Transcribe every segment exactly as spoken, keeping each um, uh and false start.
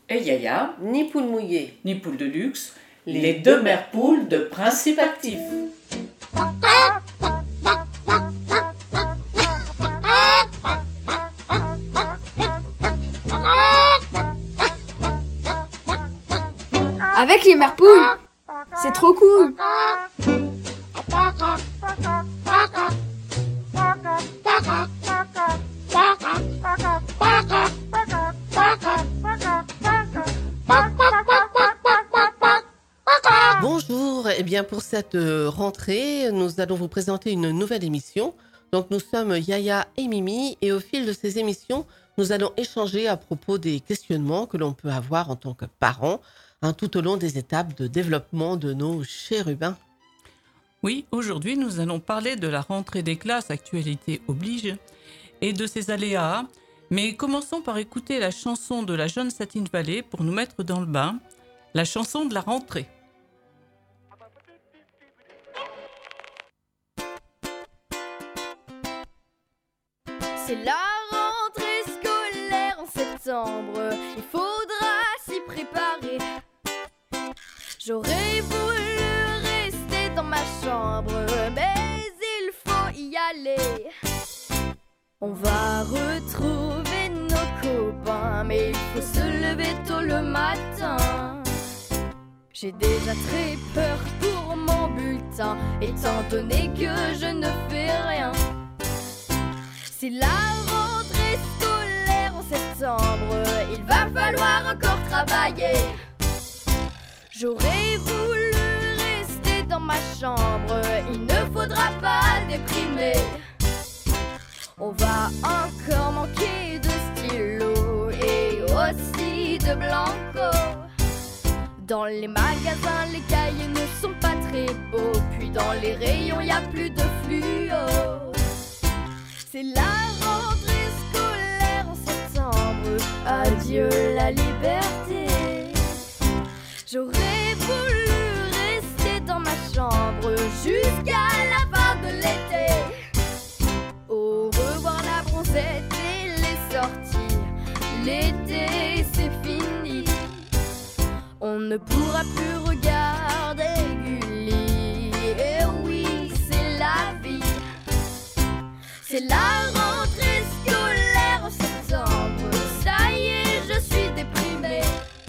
et Yaya, ni poule mouillée, ni poule de luxe, les, les deux mères poules de Principe Actif. Avec les mères poules, c'est trop cool. Bonjour, et bien pour cette rentrée, nous allons vous présenter une nouvelle émission. Donc nous sommes Yaya et Mimi et au fil de ces émissions, nous allons échanger à propos des questionnements que l'on peut avoir en tant que parent, hein, tout au long des étapes de développement de nos chérubins. Oui, aujourd'hui nous allons parler de la rentrée des classes, actualité oblige, et de ses aléas. Mais commençons par écouter la chanson de la jeune Satine Vallée pour nous mettre dans le bain, la chanson de la rentrée. C'est la rentrée scolaire en septembre, il faudra s'y préparer. J'aurais voulu rester dans ma chambre, mais il faut y aller. On va retrouver nos copains, mais il faut se lever tôt le matin. J'ai déjà très peur pour mon bulletin, étant donné que je ne fais rien. C'est la rentrée scolaire en septembre, il va falloir encore travailler. J'aurais voulu rester dans ma chambre, il ne faudra pas déprimer. On va encore manquer de stylo et aussi de blanco. Dans les magasins, les cahiers ne sont pas très beaux, puis dans les rayons, y a plus de fluo. C'est la rentrée scolaire en septembre, adieu la liberté. J'aurais voulu rester dans ma chambre jusqu'à la fin de l'été. Au revoir la bronzette et les sorties, l'été c'est fini. On ne pourra plus regarder Gulli, et oui c'est la vie. C'est la rentrée scolaire en septembre, ça y est, je suis déprimée.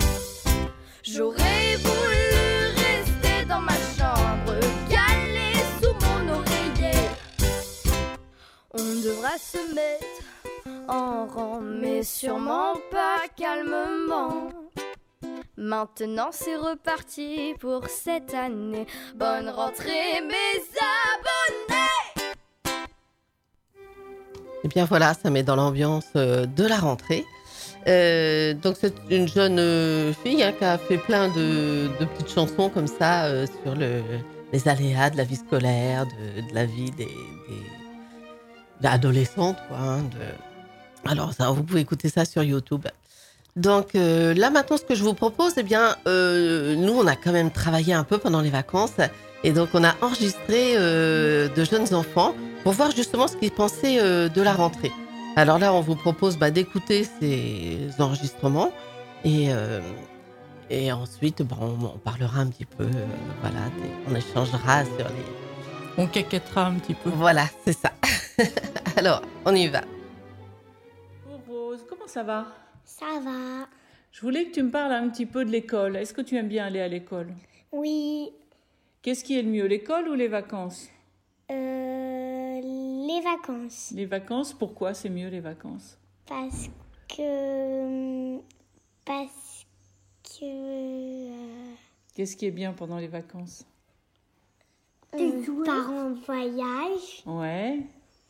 J'aurais voulu rester dans ma chambre, calée sous mon oreiller. On devra se mettre en rang, mais sûrement pas calmement. Maintenant c'est reparti pour cette année. Bonne rentrée mes abonnés! Et bien voilà, ça met dans l'ambiance euh, de la rentrée. Euh, donc c'est une jeune euh, fille hein, qui a fait plein de, de petites chansons comme ça euh, sur le, les aléas de la vie scolaire, de, de la vie des, des adolescentes, quoi. Hein, de... Alors ça, vous pouvez écouter ça sur YouTube. Donc euh, là maintenant, ce que je vous propose, eh bien, euh, nous on a quand même travaillé un peu pendant les vacances et donc on a enregistré euh, de jeunes enfants pour voir justement ce qu'ils pensaient euh, de la rentrée. Alors là, on vous propose bah, d'écouter ces enregistrements et, euh, et ensuite, bah, on, on parlera un petit peu, euh, voilà, des, on échangera sur les... On caquettera un petit peu. Voilà, c'est ça. Alors, on y va. Oh Rose, comment ça va? Ça va. Je voulais que tu me parles un petit peu de l'école. Est-ce que tu aimes bien aller à l'école? Oui. Qu'est-ce qui est le mieux, l'école ou les vacances? Euh, les vacances. Les vacances, pourquoi c'est mieux les vacances? Parce que... Parce que... Euh, Qu'est-ce qui est bien pendant les vacances? on part en voyage. Ouais.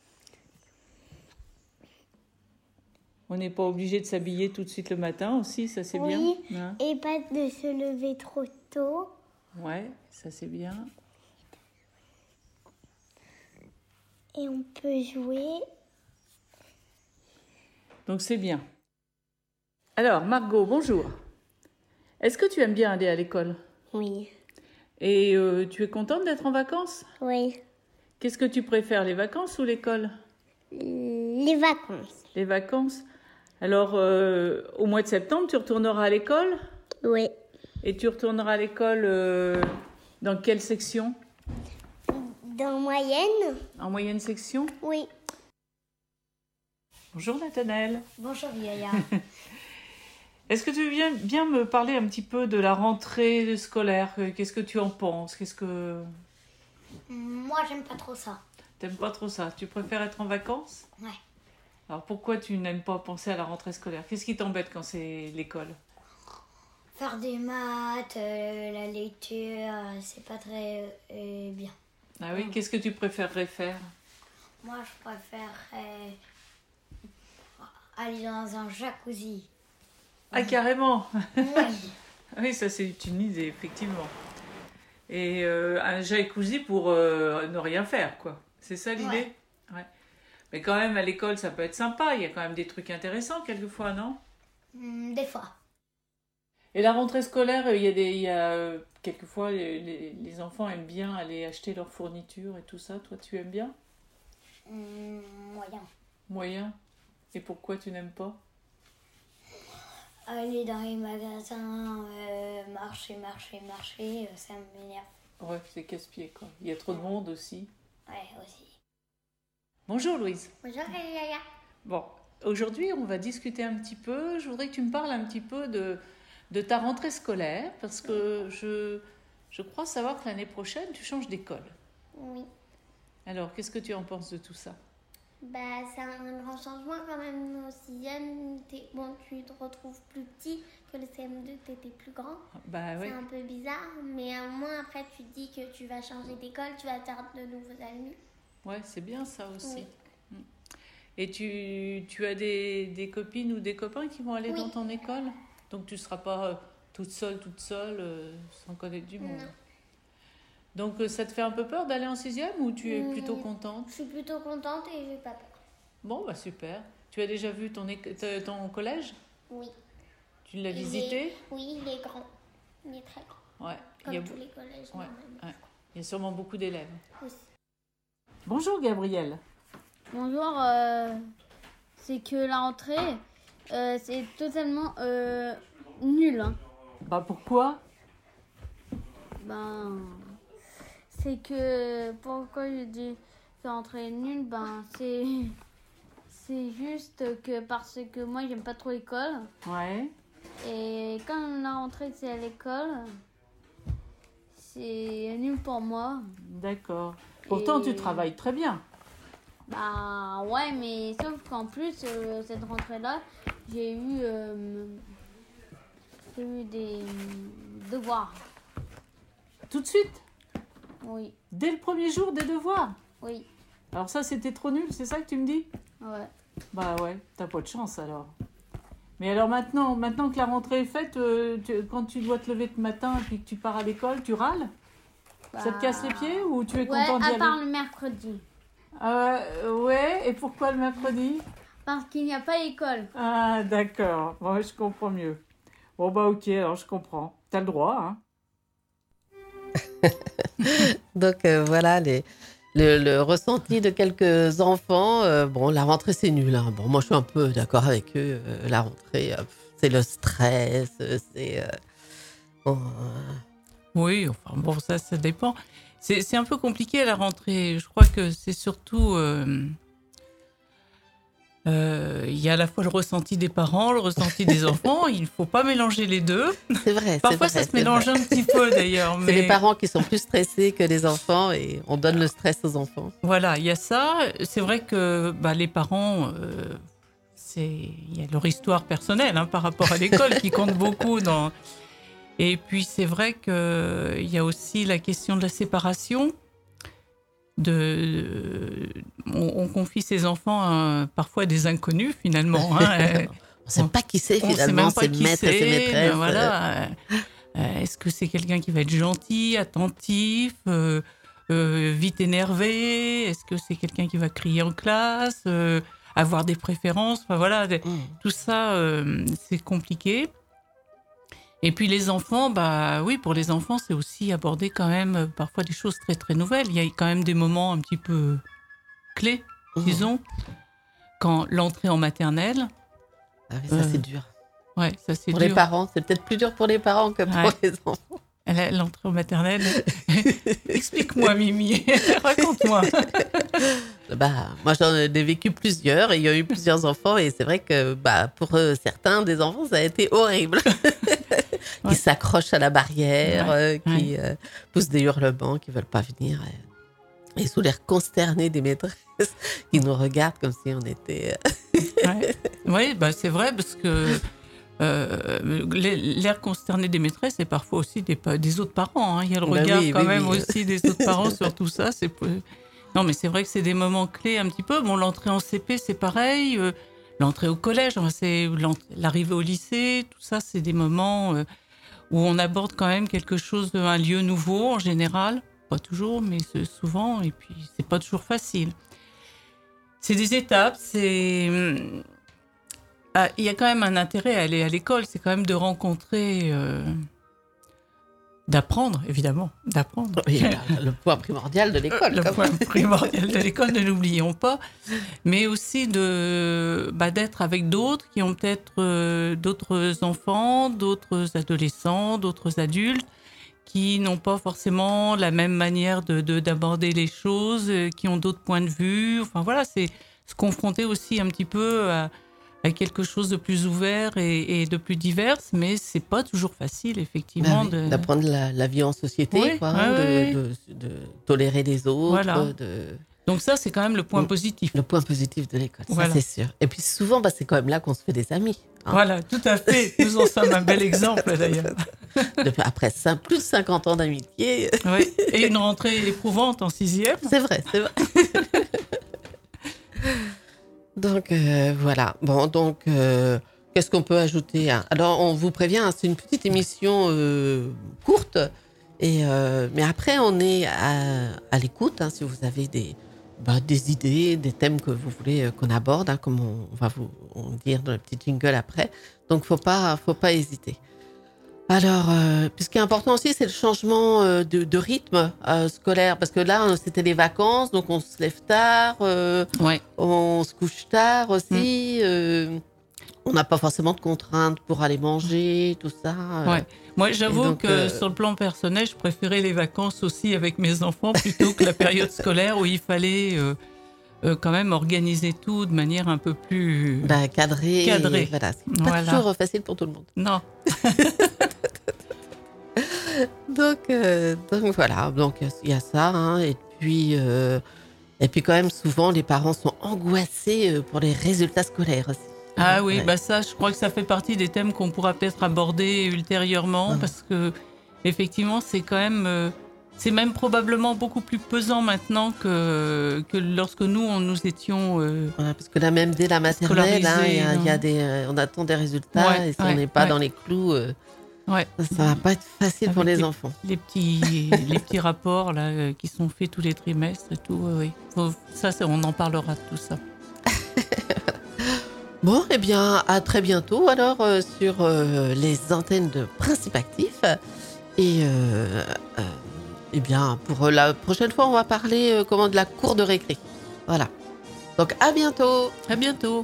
On n'est pas obligé de s'habiller tout de suite le matin aussi, ça c'est Oui, bien. Hein? Et pas de se lever trop tôt. Ouais, ça c'est bien. Et on peut jouer. Donc c'est bien. Alors Margot, bonjour. Est-ce que tu aimes bien aller à l'école? Oui. Et euh, tu es contente d'être en vacances? Oui. Qu'est-ce que tu préfères, les vacances ou l'école? Les vacances. Les vacances. Alors, euh, au mois de septembre, tu retourneras à l'école? Oui. Et tu retourneras à l'école euh, dans quelle section? Dans moyenne? En moyenne section? Oui. Bonjour Nathanaël. Bonjour Yaya. Est-ce que tu viens bien me parler un petit peu de la rentrée scolaire? Qu'est-ce que tu en penses? Qu'est-ce que... Moi, j'aime pas trop ça. T'aimes pas trop ça? Tu préfères être en vacances? Ouais. Alors pourquoi tu n'aimes pas penser à la rentrée scolaire? Qu'est-ce qui t'embête quand c'est l'école? Faire des maths, euh, la lecture, euh, c'est pas très euh, bien. Ah oui, qu'est-ce que tu préférerais faire? Moi, je préférerais aller dans un jacuzzi. Ah carrément. Oui. Oui, ça c'est une idée, effectivement. Et euh, un jacuzzi pour euh, ne rien faire, quoi. C'est ça l'idée? Ouais. Ouais. Mais quand même, à l'école, ça peut être sympa. Il y a quand même des trucs intéressants, quelquefois, non? Hmm, des fois. Et la rentrée scolaire, il y a des, il y a, euh, quelquefois, les, les, les enfants aiment bien aller acheter leurs fournitures et tout ça. Toi, tu aimes bien? Hmm, moyen. Moyen. Et pourquoi tu n'aimes pas? Aller dans les magasins, euh, marcher, marcher, marcher, euh, ça m'énerve. Ouais, c'est casse-pied, quoi. Il y a trop de monde aussi. Ouais, aussi. Bonjour, Louise. Bonjour Yaya. Bon, aujourd'hui, on va discuter un petit peu. Je voudrais que tu me parles un petit peu de, de ta rentrée scolaire, parce que je, je crois savoir que l'année prochaine, tu changes d'école. Oui. Alors, qu'est-ce que tu en penses de tout ça? Bah, c'est un grand changement quand même. Au sixième, t'es- bon, tu te retrouves plus petit que le C M deux, tu étais plus grand. Bah oui. C'est un peu bizarre, mais au moins après, tu te dis que tu vas changer d'école, tu vas faire de nouveaux amis. Ouais, c'est bien ça aussi. Oui. Mm. Et tu, tu as des, des copines ou des copains qui vont aller Oui. dans ton école? Donc tu ne seras pas euh, toute seule, toute seule, euh, sans connaître du monde. Non. Donc euh, ça te fait un peu peur d'aller en sixième ou tu es Mm. plutôt contente? Je suis plutôt contente et j'ai pas peur. Bon, bah super. Tu as déjà vu ton, éc- t- ton collège? Oui. Tu l'as Il visité? est- Oui, il est grand. Il est très grand. Ouais. Il Comme y, a, tous beau- les collèges. Ouais, normalement. ouais. Il y a sûrement beaucoup d'élèves. Aussi. Bonjour Gabriel. Bonjour, euh, c'est que la rentrée, euh, c'est totalement euh, nul. Hein. Bah pourquoi? Ben, c'est que pourquoi je dis que la rentrée est nulle, ben c'est c'est juste que parce que moi j'aime pas trop l'école Ouais. et quand la rentrée c'est à l'école, c'est nul pour moi. D'accord. Pourtant, Et- tu travailles très bien. Bah ouais, mais sauf qu'en plus, euh, cette rentrée-là, j'ai eu, euh, j'ai eu des euh, devoirs. Tout de suite? Oui, Dès le premier jour, des devoirs? oui, Alors ça, c'était trop nul, c'est ça que tu me dis? ouais. Bah ouais, t'as pas de chance alors. Mais alors maintenant, maintenant que la rentrée est faite, euh, tu- quand tu dois te lever le matin et puis que tu pars à l'école, tu râles? Ça te casse les pieds ou tu es Ouais, content d'y à aller? part le mercredi. Euh, ouais, et pourquoi le mercredi? Parce qu'il n'y a pas école. Ah, d'accord. Bon, je comprends mieux. Bon, bah, ok, alors je comprends. T'as le droit, hein. Donc euh, voilà les, le, le ressenti de quelques enfants. Euh, bon, la rentrée c'est nul. Hein. Bon, moi je suis un peu d'accord avec eux. Euh, la rentrée, euh, c'est le stress, euh, c'est. Euh, bon, euh, Oui, enfin bon, ça, ça dépend. C'est c'est un peu compliqué à la rentrée. Je crois que c'est surtout... euh, euh, Il y a à la fois le ressenti des parents, le ressenti des enfants. Il ne faut pas mélanger les deux. c'est vrai. c'est Parfois, vrai, ça se c'est mélange vrai. un petit peu d'ailleurs. C'est mais les parents qui sont plus stressés que les enfants et on donne le stress aux enfants. Voilà, il y a ça. C'est vrai que bah, les parents, euh, c'est il y a leur histoire personnelle hein, par rapport à l'école qui compte beaucoup dans... Et puis c'est vrai qu'il y a aussi la question de la séparation. De, on, on confie ses enfants à, parfois à des inconnus finalement. Hein. On ne sait pas qui c'est On sait finalement, même pas c'est qui maître, c'est, c'est maîtresse. ben voilà. Euh, Est-ce que c'est quelqu'un qui va être gentil, attentif, euh, euh, vite énervé? Est-ce que c'est quelqu'un qui va crier en classe, euh, avoir des préférences? Enfin voilà, des- Mm. tout ça, euh, c'est compliqué. Et puis les enfants, bah oui, pour les enfants, c'est aussi aborder quand même euh, parfois des choses très très nouvelles. Il y a quand même des moments un petit peu clés, Mhm. disons, quand l'entrée en maternelle, Ah oui, ça Euh, c'est dur. Ouais, ça c'est Pour dur. les parents, c'est peut-être plus dur pour les parents que pour Ouais. les enfants. Elle a l'entrée au maternelle. Explique-moi, Mimi. Raconte-moi. Bah, moi, j'en ai vécu plusieurs et il y a eu plusieurs enfants et c'est vrai que bah, pour euh, certains des enfants, ça a été horrible. Ouais. Qui s'accrochent à la barrière, Ouais, euh, qui euh, poussent des hurlements, qui veulent pas venir. Et, et sous l'air consterné des maîtresses qui nous regardent comme si on était... euh, Ouais. Oui, bah, c'est vrai parce que euh, les- l'air consterné des maîtresses et parfois aussi des, pa- des autres parents. Hein. Il y a le Bah regard oui, quand oui, même oui. aussi des autres parents sur tout ça. C'est peu- Non, mais c'est vrai que c'est des moments clés un petit peu. Bon, l'entrée en C P, c'est pareil. euh, l'entrée au collège, enfin, c'est l'ent- l'arrivée au lycée. Tout ça, c'est des moments euh, où on aborde quand même quelque chose, de- un lieu nouveau en général. Pas toujours, mais c'est souvent. Et puis, c'est pas toujours facile. C'est des étapes, c'est... hum, ah, il y a quand même un intérêt à aller à l'école, c'est quand même de rencontrer... euh, d'apprendre, évidemment, d'apprendre. Oui, le, le point primordial de l'école. Le quand point même. primordial de l'école, ne l'oublions pas. Mais aussi de, bah, d'être avec d'autres qui ont peut-être euh, d'autres enfants, d'autres adolescents, d'autres adultes, qui n'ont pas forcément la même manière de, de- d'aborder les choses, euh, qui ont d'autres points de vue. Enfin voilà, c'est se confronter aussi un petit peu à, à quelque chose de plus ouvert et, et de plus divers, mais c'est pas toujours facile, effectivement. Bah oui, de... D'apprendre la, la vie en société, Oui, quoi, ouais, hein, ouais, de, de- de tolérer les autres. Voilà. De... Donc ça, c'est quand même le point Mm. positif. Le point positif de l'école, Voilà. ça c'est sûr. Et puis souvent, bah, c'est quand même là qu'on se fait des amis. hein. Voilà, tout à fait. Nous en sommes un bel exemple, d'ailleurs. Depuis- Après cin- plus de cinquante ans d'amitié, Oui. Et une rentrée éprouvante en sixième. c'est vrai, c'est vrai. Donc euh, voilà. Bon, donc euh, qu'est-ce qu'on peut ajouter, hein? Alors on vous prévient, hein, c'est une petite émission euh, courte, et euh, mais après on est à, à l'écoute. hein, si vous avez des bah, des idées, des thèmes que vous voulez euh, qu'on aborde, hein, comme on, on va vous on dire dans le petit jingle après. Donc faut pas faut pas hésiter. Alors, euh, puis ce qui est important aussi, c'est le changement euh, de, de rythme euh, scolaire, parce que là, c'était les vacances, donc on se lève tard, euh, Ouais. on se couche tard Mm. aussi. euh, on n'a pas forcément de contraintes pour aller manger, tout ça. euh. Ouais. Moi, j'avoue donc, que euh, sur le plan personnel, je préférais les vacances aussi avec mes enfants plutôt que la période scolaire où il fallait euh, euh, quand même organiser tout de manière un peu plus... Bah, cadré. Cadré. et Voilà. C'est pas Voilà. toujours facile pour tout le monde. Non. Donc, euh, donc voilà, donc il y a ça. hein, et puis, euh, et puis quand même, souvent, les parents sont angoissés euh, pour les résultats scolaires aussi. Ah oui, Ouais. bah ça, je crois que ça fait partie des thèmes qu'on pourra peut-être aborder ultérieurement, Mhm. parce que effectivement, c'est quand même, euh, c'est même probablement beaucoup plus pesant maintenant que que lorsque nous, on, nous étions. euh, Voilà, parce que là, même dès la maternelle, hein, il y a- il y a non. des, euh, on attend des résultats Ouais, et si ouais, on n'est pas ouais. dans les clous, euh, ouais, ça va pas être facile pour Avec les les- enfants. les petits, les petits rapports là euh, qui sont faits tous les trimestres et tout. euh, oui, Faut- ça, c'est- on en parlera de tout ça. Bon, eh bien, à très bientôt alors euh, sur euh, les antennes de Principe Actif. Et euh, euh, eh bien, pour la prochaine fois, on va parler euh, comment de la cour de récré. Voilà. Donc, à bientôt. À bientôt.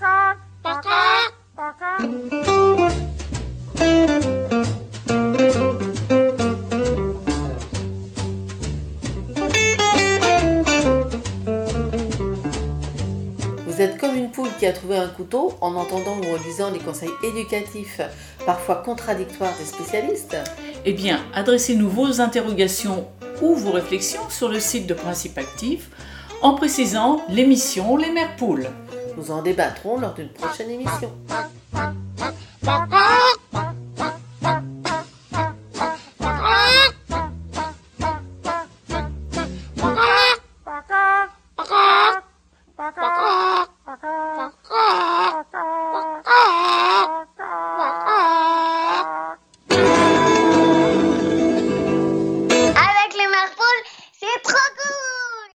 Vous êtes comme une poule qui a trouvé un couteau en entendant ou en lisant les conseils éducatifs, parfois contradictoires des spécialistes. Eh bien, adressez-nous vos interrogations ou vos réflexions sur le site de Principe Actif en précisant l'émission Les Mères Poules. Nous en débattrons lors d'une prochaine émission. Papa